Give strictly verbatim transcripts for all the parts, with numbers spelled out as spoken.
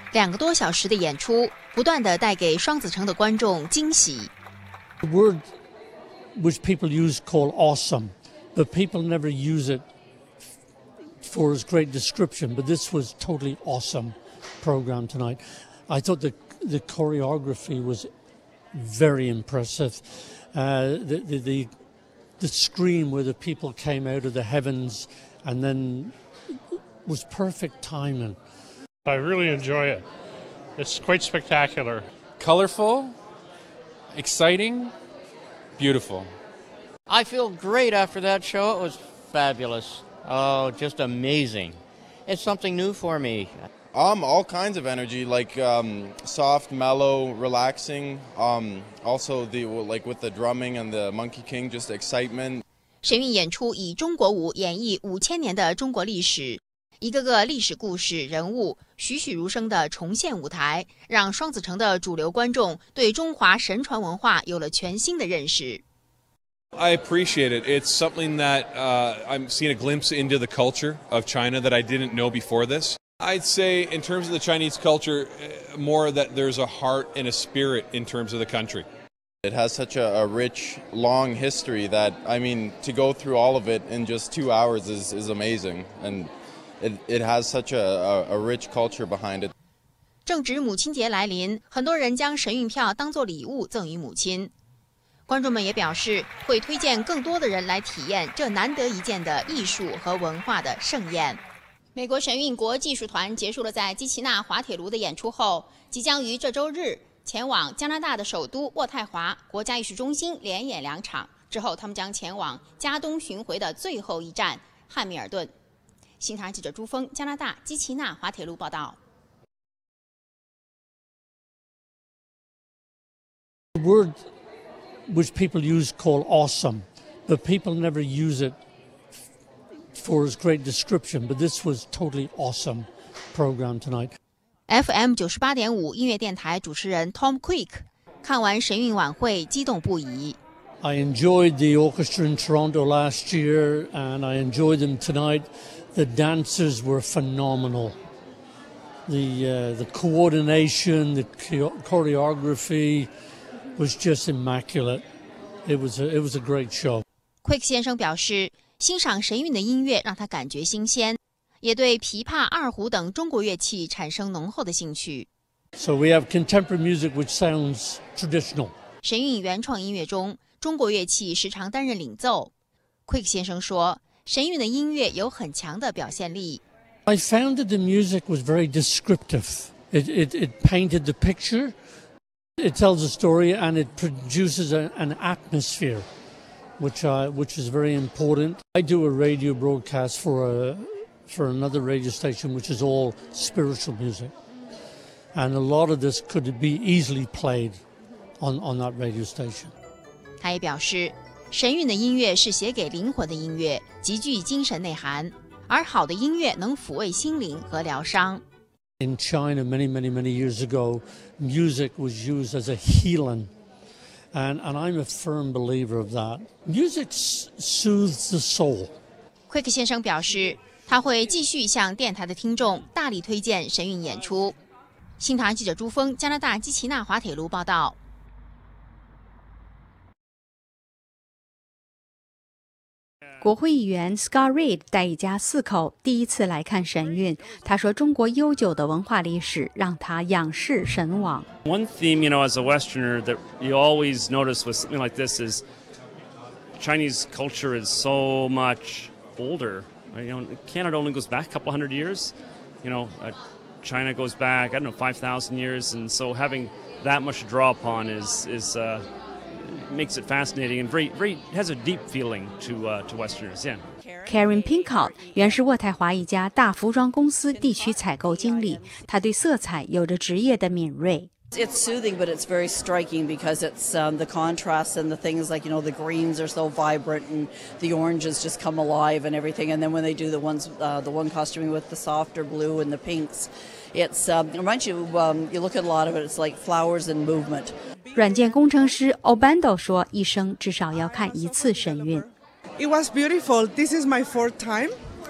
两个多小时的演出，不断地带给双子城的观众惊喜。 The word which people use called awesome, but people never use it for its great description. But this was totally awesome program tonight. I thought the the choreography was very impressive. Uh, the, the the the scream where the people came out of the heavens and then was perfect timing. I really enjoy it. It's quite spectacular. Colorful, exciting, beautiful. I feel great after that show. It was fabulous. Oh, just amazing. It's something new for me. Um, all kinds of energy, like um, soft, mellow, relaxing. Um, also, the like with the drumming and the Monkey King, just excitement. 神韵演出以中国舞演绎五千年的中国历史，一个个历史故事人物栩栩如生地重现舞台，让双子城的主流观众对中华神传文化有了全新的认识。 I appreciate it. It's something that uh, I'm seeing a glimpse into the culture of China that I didn't know before this. I'd say in terms of the Chinese culture, more that there's a heart and a spirit in terms of the country. It has such a, a rich, long history that, I mean, to go through all of it in just two hours is, is amazing. And it, it has such a, a, a rich culture behind it. 正值母亲节来临，很多人将神韵票当作礼物赠予母亲。观众们也表示，会推荐更多的人来体验这难得一见的艺术和文化的盛宴。美国神韵国技术团结束了在基奇纳滑铁卢的演出后，即将于这周日前往加拿大的首都渥太华国家艺术中心连演两场。之后，他们将前往加东巡回的最后一站汉密尔顿。新唐人记者朱峰，加拿大基奇纳滑铁卢报道。 The word which people use called awesome, but people never use it for its great description. But this was totally awesome program tonight. F M 九十八点五音乐电台主持人 Tom Quick 看完神韵晚会激动不已。 I enjoyed the orchestra in Toronto last year, and I enjoyed them tonight. The dancers were phenomenal. The uh, the coordination, the choreography was just immaculate. It was a, it was a great show. Quick 先生表示，欣赏神韵的音乐让他感觉新鲜，也对琵琶、二胡等中国乐器产生浓厚的兴趣。 So we have contemporary music which sounds traditional. 神韵原创音乐中，中国乐器时常担任领奏。Quick 先生说，神韵的音乐有很强的表现力。 I found that the music was very descriptive. It, it, it painted the picture, it tells a story, and it produces a, an atmosphere, which, I, which is very important. I do a radio broadcast for, a, for another radio station, which is all spiritual music. And a lot of this could be easily played on, on that radio station. 他也表示，神韵的音乐是写给灵魂的音乐，极具精神内涵，而好的音乐能抚慰心灵和疗伤。 In China, many, many, many years ago, music was used as a healing, and, and I'm a firm believer of that. Music soothes the soul. Quick 先生表示，他会继续向电台的听众大力推荐神韵演出。新唐人记者朱峰，加拿大基奇纳滑铁卢报道。 国会议员 Scott Reed 带一家四口第一次来看神韵。他说，中国悠久的文化历史让他仰视神往。 One theme, you know, as a Westerner, that you always notice with something like this is Chinese culture is so much older. You know, Canada only goes back a couple hundred years. You know, uh, China goes back, I don't know, five thousand years, and so having that much to draw upon is is uh, makes it fascinating and very very has a deep feeling to uh, to Westerners. Yeah. Karen Pinkott 原是渥太华一家大服装公司地区采购经理，他对色彩有着职业的敏锐。 It's soothing, but it's very striking because it's um, the contrasts and the things like, you know, the greens are so vibrant and the oranges just come alive and everything. And then when they do the ones, uh, the one costuming with the softer blue and the pinks, it's um, it reminds you, um, you look at a lot of it, it's like flowers in movement. 软件工程师 Obando 说，一生至少要看一次神韵。 It was beautiful. This is my fourth time.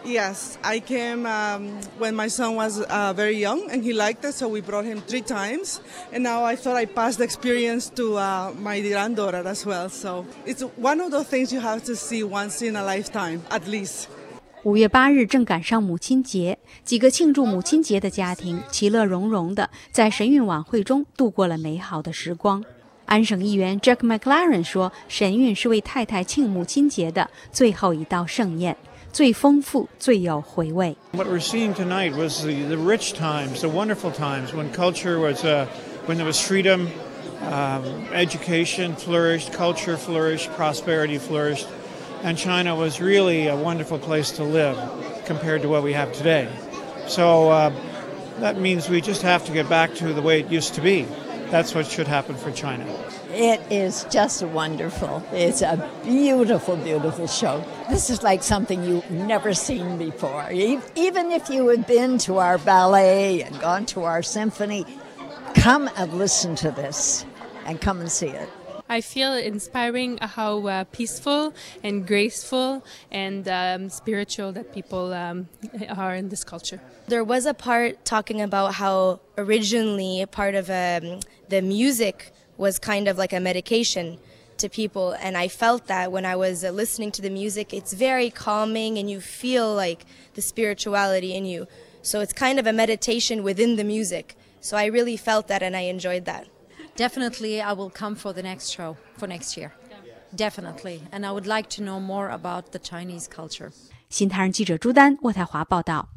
Yes, I came um, when my son was uh, very young and he liked it, so we brought him three times. And now I thought I passed the experience to uh, my granddaughter as well. So it's one of those things you have to see once in a lifetime, at least. 五月八日正赶上母亲节，几个庆祝母亲节的家庭其乐融融的在神韵晚会中度过了美好的时光。安省议员 Jack McLaren 说，神韵是为太太庆母亲节的最后一道盛宴。最丰富、最有回味。 What we're seeing tonight was the, the rich times, the wonderful times when culture was, uh, when there was freedom, um, education flourished, culture flourished, prosperity flourished, and China was really a wonderful place to live compared to what we have today. So uh, that means we just have to get back to the way it used to be. That's what should happen for China. It is just wonderful. It's a beautiful, beautiful show. This is like something you've never seen before. Even if you had been to our ballet and gone to our symphony, come and listen to this and come and see it. I feel inspiring how uh, peaceful and graceful and um, spiritual that people um, are in this culture. There was a part talking about how originally part of um, the music was kind of like a medication to people, and I felt that when I was uh, listening to the music. It's very calming and you feel like the spirituality in you. So it's kind of a meditation within the music. So I really felt that and I enjoyed that. Definitely I will come for the next show for next year. Definitely. And I would like to know more about the Chinese culture. 新唐人记者朱丹，渥太华报道。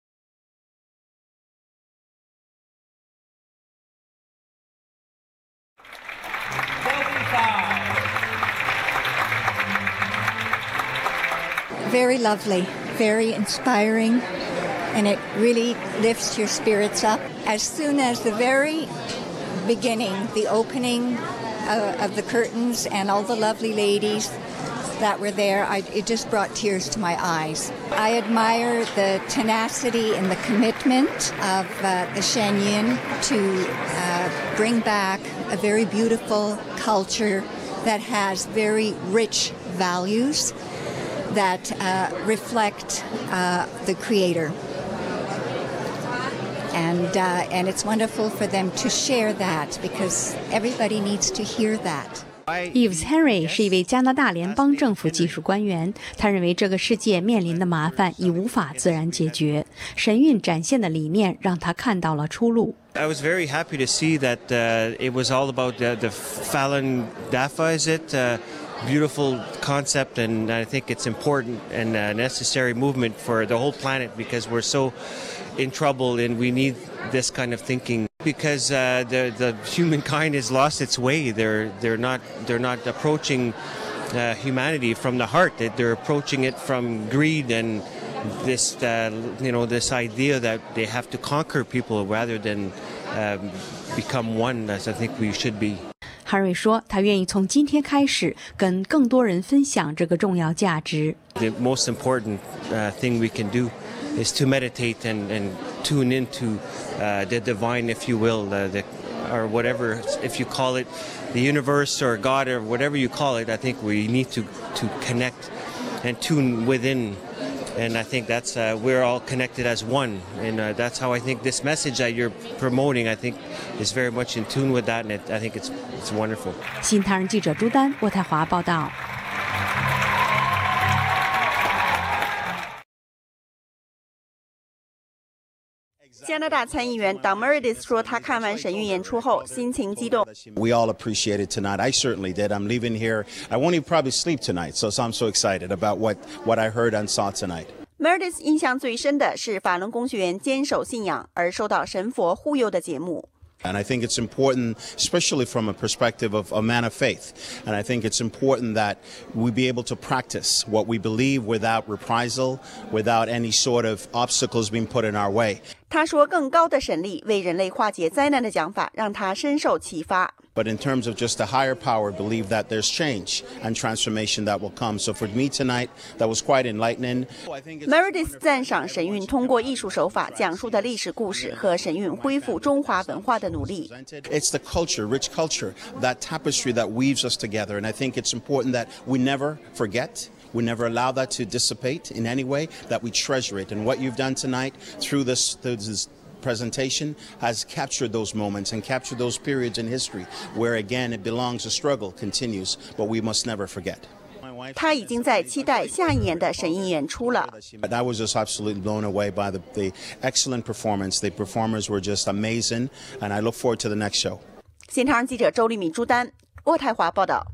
Very lovely, very inspiring, and it really lifts your spirits up. As soon as the very beginning, the opening uh, of the curtains and all the lovely ladies that were there, I, it just brought tears to my eyes. I admire the tenacity and the commitment of uh, the Shenyun to uh, bring back a very beautiful culture that has very rich values that uh, reflect uh, the Creator. And, uh, and it's wonderful for them to share that because everybody needs to hear that. Yves Henry 是一位加拿大联邦政府技术官员，他认为这个世界面临的麻烦已无法自然解决。神韵展现的理念让他看到了出路。 I was very happy to see that uh, it was all about the, the Falun Dafa, is it? Uh, beautiful concept, and I think it's important and a necessary movement for the whole planet because we're so in trouble and we need this kind of thinking because uh, the the humankind has lost its way. They're they're not they're not approaching uh, humanity from the heart. They're approaching it from greed and this uh, you know this idea that they have to conquer people rather than um, become one, as I think we should be. 哈瑞说，他愿意从今天开始跟更多人分享这个重要价值。 The most important uh, thing we can do is to meditate and, and tune into uh, the divine, if you will, uh, the, or whatever, if you call it the universe or God or whatever you call it. I think we need to, to connect and tune within. And I think that's uh, we're all connected as one, and uh, that's how I think this message that you're promoting, I think, is very much in tune with that, and it, I think it's it's wonderful. 新唐人记者朱丹，渥太华报道。 加拿大参议员 Don Meredith 说，他看完神韵演出后心情激动。 We all appreciate it tonight. I certainly did. I'm leaving here. I won't even probably sleep tonight, so, so I'm so excited about what, what I heard and saw tonight. Meredith 印象最深的是法轮功学员坚守信仰而受到神佛忽悠的节目。 And I think it's important, especially from a perspective of a man of faith. And I think it's important that we be able to practice what we believe without reprisal, without any sort of obstacles being put in our way. 他说，更高的神力为人类化解灾难的讲法让他深受启发。 But in terms of just the higher power, believe that there's change and transformation that will come. So for me tonight, that was quite enlightening. Meredith 赞赏神韵通过艺术手法讲述的历史故事和神韵恢复中华文化的努力。 It's the culture, rich culture, that tapestry that weaves us together. And I think it's important that we never forget. We never allow that to dissipate in any way, that we treasure it. And what you've done tonight through this, through this presentation has captured those moments and captured those periods in history where, again, it belongs, the struggle continues, but we must never forget. 他已经在期待下一年的神韵演出了。 But I was just absolutely blown away by the, the excellent performance. The performers were just amazing, and I look forward to the next show. 现场记者周丽敏、朱丹，渥太华报道。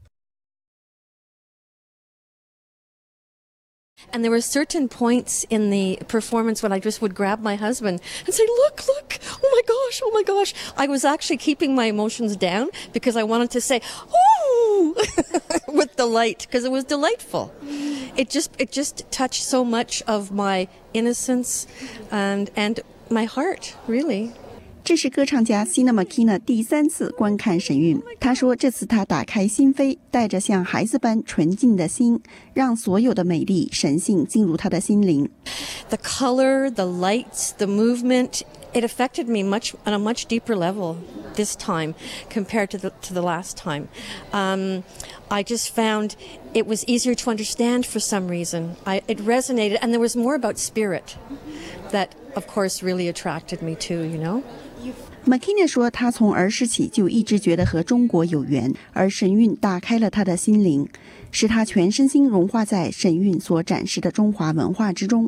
And there were certain points in the performance when I just would grab my husband and say, look, look, oh my gosh, oh my gosh. I was actually keeping my emotions down because I wanted to say, oh, with delight, because it was delightful. It just, it just touched so much of my innocence and, and my heart, really. 这是歌唱家 Sina Makina 第三次观看神韵。他说，这次他打开心扉，带着像孩子般纯净的心，让所有的美丽神性进入他的心灵。 The color, the lights, the movement, it affected me much on a much deeper level this time compared to the to the last time. Um, I just found it was easier to understand for some reason. I, it resonated, and there was more about spirit that, of course, really attracted me too, you know? Makina 说，他从儿时起就一直觉得和中国有缘，而神韵打开了他的心灵，使他全身心融化在神韵所展示的中华文化之中。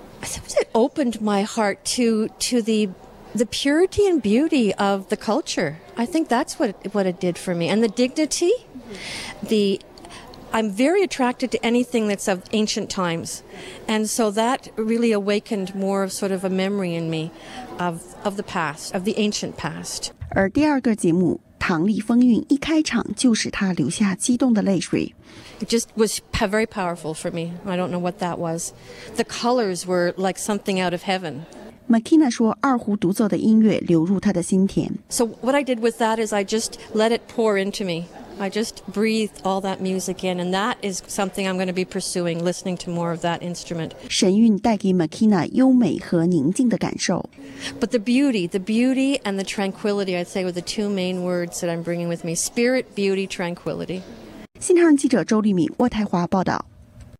It opened my heart to to the the purity and beauty of the culture. I think that's what what it did for me, and the dignity, the. I'm very attracted to anything that's of ancient times, and so that really awakened more of sort of a memory in me of of the past, of the ancient past. 而第二个节目《唐丽风韵》一开场就使他流下激动的泪水。 It just was very powerful for me. I don't know what that was. The colors were like something out of heaven. Makina 说，二胡独奏的音乐流入他的心田。 So what I did with that is I just let it pour into me. I just breathed all that music in, and that is something I'm going to be pursuing, listening to more of that instrument. 神韵带给 Makina 优美和宁静的感受。 But the beauty, the beauty and the tranquility, I'd say, were the two main words that I'm bringing with me. Spirit, beauty, tranquility. 新唐人记者周丽敏，渥太华报道。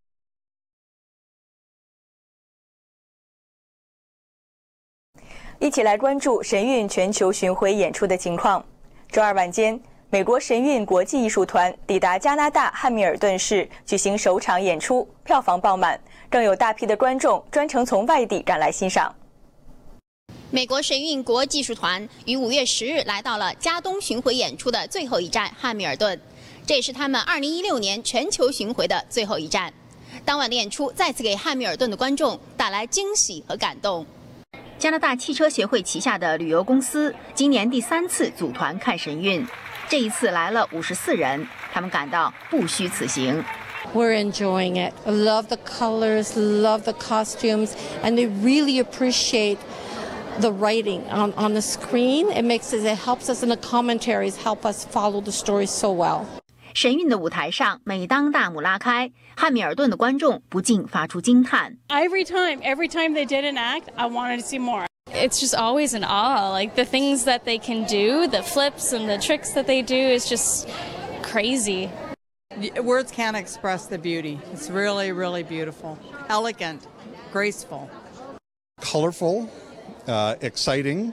一起来关注神韵全球巡回演出的情况。周二晚间，美国神韵国际艺术团抵达加拿大汉密尔顿市举行首场演出，票房爆满，更有大批的观众专程从外地赶来欣赏。 美国神韵国际艺术团于五月十日来到了加东巡回演出的最后一站汉密尔顿，这也是他们二零一六年全球巡回的最后一站。当晚的演出再次给汉密尔顿的观众带来惊喜和感动。加拿大汽车协会旗下的旅游公司今年第三次组团看神韵。这一次来了五十四人，他们感到不虚此行。 We're enjoying it. I love the colors, love the costumes, and they really appreciate the writing on, on the screen. It makes it, it helps us in the commentaries, help us follow the story so well. 神韵的舞台上，每当大幕拉开，汉密尔顿的观众不禁发出惊叹。 Every time, every time they did an act, I wanted to see more. It's just always in awe. Like the things that they can do, the flips and the tricks that they do is just crazy. Words can't express the beauty. It's really, really beautiful, elegant, graceful. Colorful, uh, exciting,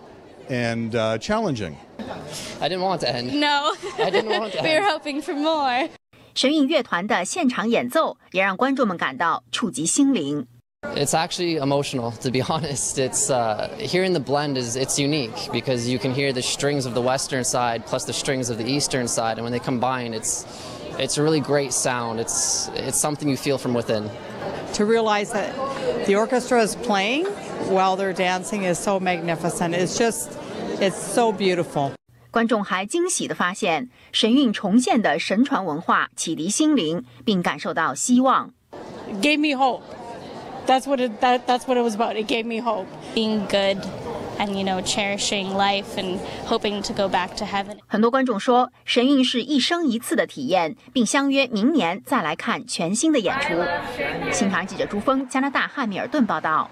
and uh, challenging. I didn't want it to end. No, I didn't want it to end. We were hoping for more. 神韵乐团的现场演奏也让观众们感到触及心灵。 It's actually emotional, to be honest. It's uh, hearing the blend is it's unique because you can hear the strings of the western side plus the strings of the eastern side, and when they combine, it's it's a really great sound. It's it's something you feel from within. To realize that the orchestra is playing while they're dancing is so magnificent. It's just it's so beautiful. 观众还惊喜地发现，神韵重现的神传文化启迪心灵，并感受到希望。 It gave me hope. That's what it, that, that's what it was about. It gave me hope. Being good and, you know, cherishing life and hoping to go back to heaven. 很多观众说，神韵是一生一次的体验，并相约明年再来看全新的演出。新唐人记者朱峰，加拿大汉密尔顿报道。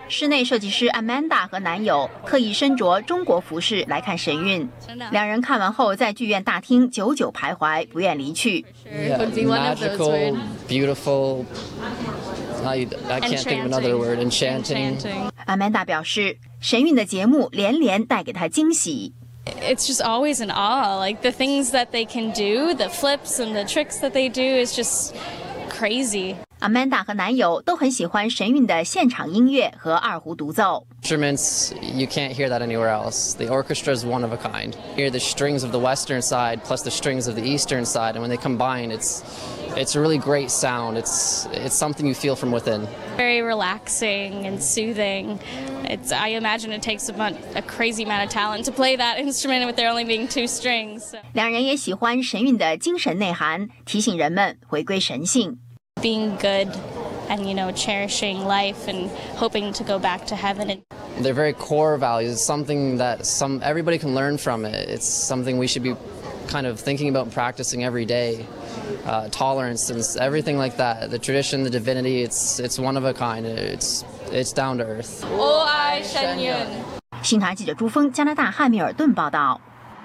室内设计师 Amanda 和男友特意身着中国服饰来看神韵，两人看完后在剧院大厅久久徘徊，不愿离去。 Yeah, magical, beautiful. I, I can't think of another word. Enchanting. Amanda 表示，神韵的节目连连带给她惊喜。 It's just always in awe. Like the things that they can do, the flips and the tricks that they do is just crazy. Amanda 和男友都很喜欢神韵的现场音乐和二胡独奏。 Instruments, you can't hear that anywhere else. The orchestra is one of a kind. You hear the strings of the western side plus the strings of the eastern side, and when they combine, it's it's a really great sound. It's it's something you feel from within. Very relaxing and soothing. It's I imagine it takes a, a crazy amount of talent to play that instrument with there only being two strings. So. 两人也喜欢神韵的精神内涵，提醒人们回归神性。 Being good and, you know, cherishing life and hoping to go back to heaven. And they're very core values. It's something that some everybody can learn from it. It's something we should be kind of thinking about and practicing every day. Uh, tolerance and everything like that. The tradition, the divinity, it's it's one of a kind. It's it's down to earth. 我爱神韵。 新唐记者朱峰，加拿大汉密尔顿报道。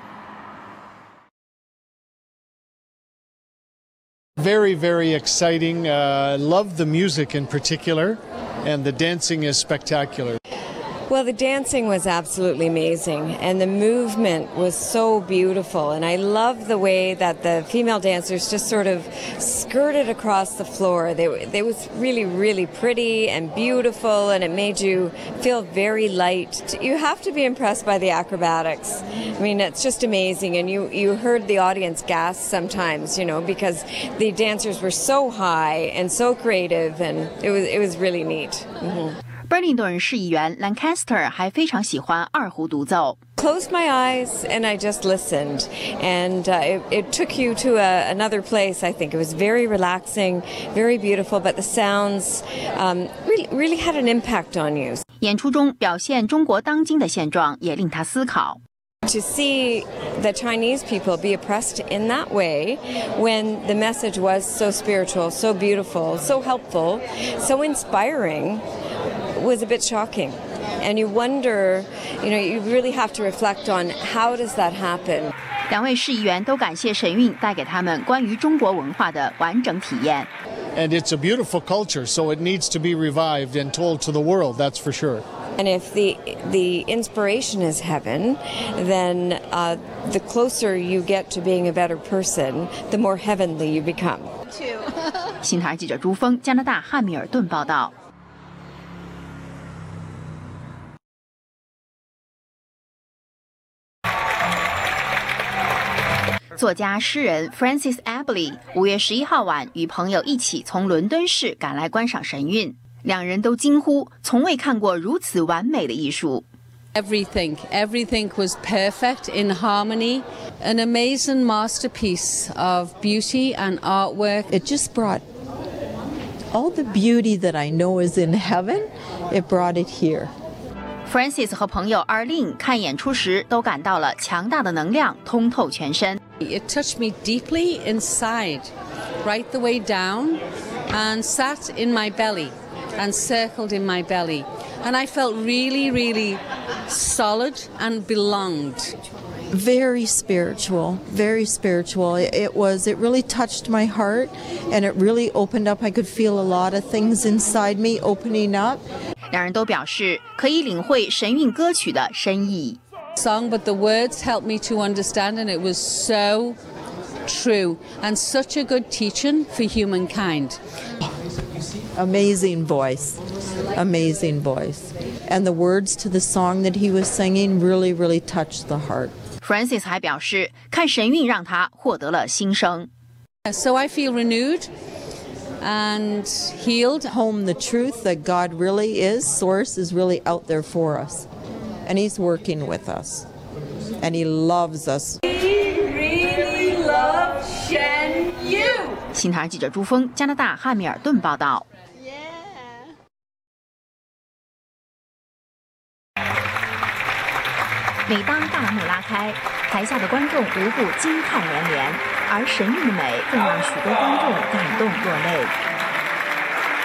Very, very exciting. Uh, love the music in particular, and the dancing is spectacular. Well, the dancing was absolutely amazing, and the movement was so beautiful. And I love the way that the female dancers just sort of skirted across the floor. They, they was really, really pretty and beautiful, and it made you feel very light. You have to be impressed by the acrobatics. I mean, it's just amazing, and you, you heard the audience gasp sometimes, you know, because the dancers were so high and so creative, and it was, it was really neat. Mm-hmm. 布林顿市议员 Lancaster 还非常喜欢二胡独奏。 Closed my eyes and I just listened, and uh, it, it took you to a, another place. I think it was very relaxing, very beautiful, but the sounds um, really, really had an impact on you. 演出中表现中国当今的现状，也令他思考。 To see the Chinese people be oppressed in that way when the message was so spiritual, so beautiful, so helpful, so inspiring was a bit shocking. And you wonder, you know, you really have to reflect on how does that happen. 两位市议员都感谢神韵带给他们关于中国文化的完整体验。 And it's a beautiful culture, so it needs to be revived and told to the world, that's for sure. And if the the inspiration is heaven, then uh, the closer you get to being a better person, the more heavenly you become. 新唐记者朱峰，加拿大汉密尔顿报道。作家诗人 Francis Abley 五月十一号晚与朋友一起从伦敦市赶来观赏神韵，两人都惊呼从未看过如此完美的艺术。 Everything, everything was perfect in harmony, an amazing masterpiece of beauty and artwork. It just brought all the beauty that I know is in heaven, it brought it here. Francis 和朋友 Arlene 看演出时都感到了强大的能量通透全身。 It touched me deeply inside, right the way down, and sat in my belly and circled in my belly. And I felt really, really solid and belonged. Very spiritual, very spiritual. It, it was, it really touched my heart, and it really opened up. I could feel a lot of things inside me opening up. 两人都表示可以领会神韵歌曲的深意。 Song, but the words helped me to understand, and it was so true and such a good teaching for humankind. Amazing voice, amazing voice. And the words to the song that he was singing really, really touched the heart. Francis 还表示，看神韵让他获得了新生。 So I feel renewed and healed. Home the truth that God really is, Source is really out there for us. And He's working with us. And He loves us. We really love Shen Yu. 新唐记者朱峰，加拿大汉密尔顿报道。每当大栏目拉开，台下的观众无不惊叹连连，而神韵的美更让许多观众感动落泪。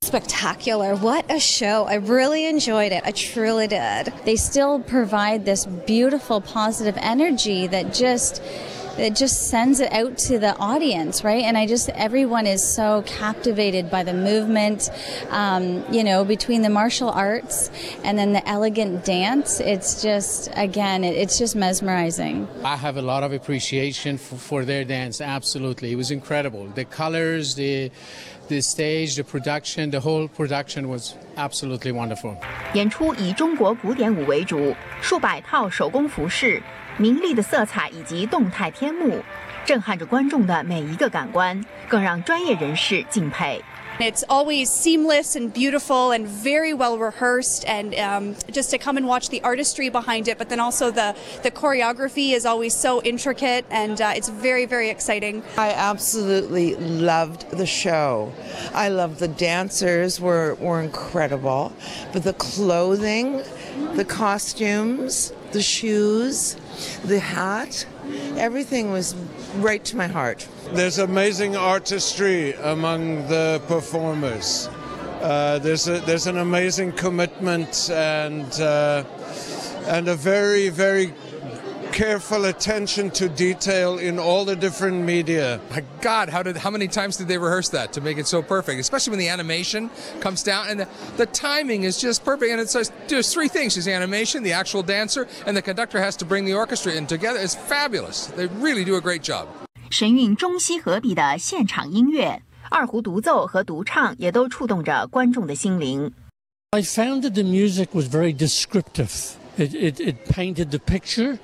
spectacular. What a show. I really enjoyed it. I truly did. They still provide this beautiful positive energy that just it just sends it out to the audience, right? And I just, everyone is so captivated by the movement, um, you know, between the martial arts and then the elegant dance. It's just, again, it, it's just mesmerizing. I have a lot of appreciation for, for their dance, absolutely. It was incredible. The colors, the the stage, the production, the whole production was absolutely wonderful. 演出以中国古典舞为主，数百套手工服饰。 明丽的色彩以及动态天幕，震撼着观众的每一个感官，更让专业人士敬佩。 It's always seamless and beautiful and very well rehearsed, and um, just to come and watch the artistry behind it, but then also the, the choreography is always so intricate, and uh, it's very, very exciting. I absolutely loved the show. I loved the dancers were, were incredible, but the clothing, the costumes, the shoes, the hat, everything was right to my heart. There's amazing artistry among the performers. Uh, there's a, there's an amazing commitment and uh, and a very very careful attention to detail in all the different media. My God, how did how many times did they rehearse that to make it so perfect? Especially when the animation comes down and the, the timing is just perfect. And it's just, there's three things: there's the animation, the actual dancer, and the conductor has to bring the orchestra in together. It's fabulous. They really do a great job. 神韵中西合璧的现场音乐，二胡独奏和独唱也都触动着观众的心灵。 I found that the music was very descriptive. It, it, it painted the picture.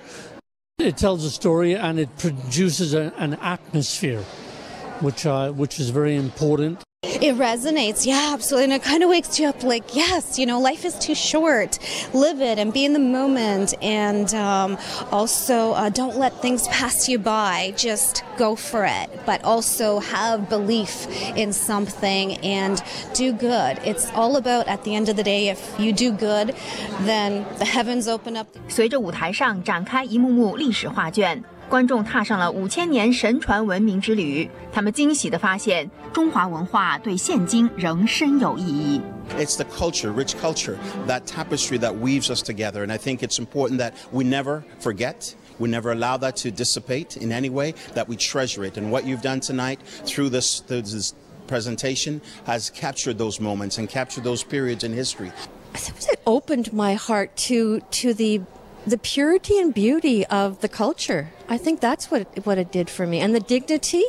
It tells a story and it produces a, an atmosphere, which uh, which is very important. It resonates, yeah, absolutely, and it kind of wakes you up like, yes, you know, life is too short. Live it and be in the moment, and um, also uh, don't let things pass you by. Just go for it, but also have belief in something and do good. It's all about, at the end of the day, if you do good, then the heavens open up. 随着舞台上展开一幕幕历史画卷。 观众踏上了五千年神传文明之旅，他们惊喜地发现，中华文化对现今仍深有意义。 It's the culture, rich culture, that tapestry that weaves us together, and I think it's important that we never forget. We never allow that to dissipate in any way, that we treasure it. And what you've done tonight through this, through this presentation has captured those moments and captured those periods in history. It opened my heart to to the the purity and beauty of the culture. I think that's what it, what it did for me, and the dignity.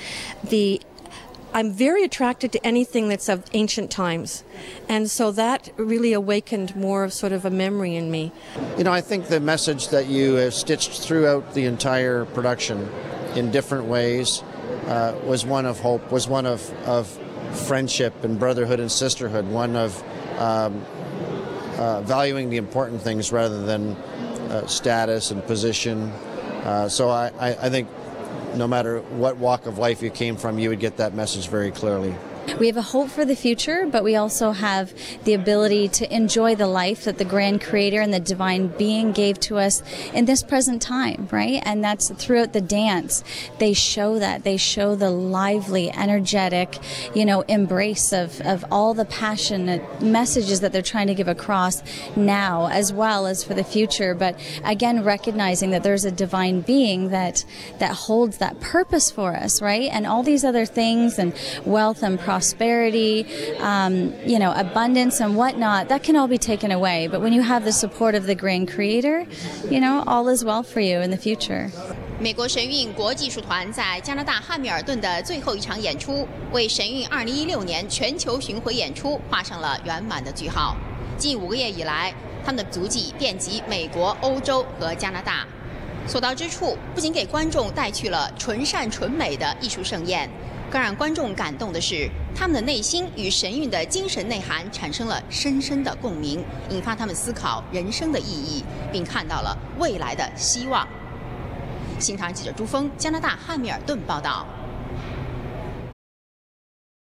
The I'm very attracted to anything that's of ancient times, and so that really awakened more of sort of a memory in me. You know, I think the message that you have stitched throughout the entire production in different ways uh, was one of hope, was one of, of friendship and brotherhood and sisterhood, one of um, uh, valuing the important things rather than uh, status and position. Uh, so I, I, I think no matter what walk of life you came from, you would get that message very clearly. We have a hope for the future, but we also have the ability to enjoy the life that the Grand Creator and the Divine Being gave to us in this present time, right? And that's throughout the dance. They show that. They show the lively, energetic, you know, embrace of, of all the passionate messages that they're trying to give across now, as well as for the future. But again, recognizing that there's a Divine Being that, that holds that purpose for us, right? And all these other things and wealth and prosperity, um, you know, abundance and whatnot, that can all be taken away. But when you have the support of the Grand Creator, you know, all is well for you in the future. 美国神韵国际艺术团在加拿大汉密尔顿的最后一场演出，为神韵二零一六年全球巡回演出画上了圆满的句号。近五个月以来，他们的足迹遍及美国、欧洲和加拿大，所到之处不仅给观众带去了纯善纯美的艺术盛宴。 更让观众感动的是，他们的内心与神韵的精神内涵产生了深深的共鸣，引发他们思考人生的意义，并看到了未来的希望。新唐人记者朱峰，加拿大汉密尔顿报道。